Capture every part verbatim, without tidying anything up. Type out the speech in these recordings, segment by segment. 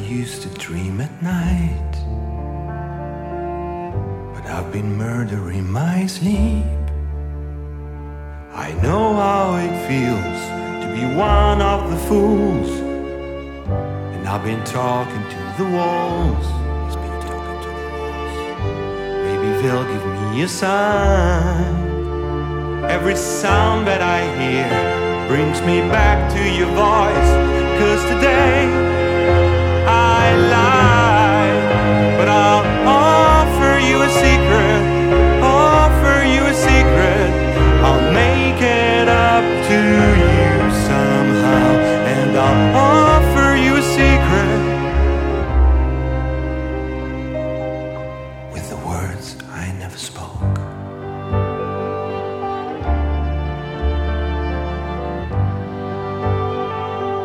used to dream at night, but I've been murdering my sleep. I know how it feels to be one of the fools, and I've been talking to the walls. He's been talking to the walls. Maybe they'll give me a sign. Every sound that I hear brings me back to your voice. 'Cause today I lied, but I'll offer you a secret, offer you a secret. I'll make it up to you somehow, and I'll offer you a secret with the words I never spoke.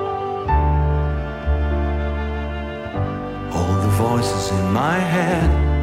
All the voices in my head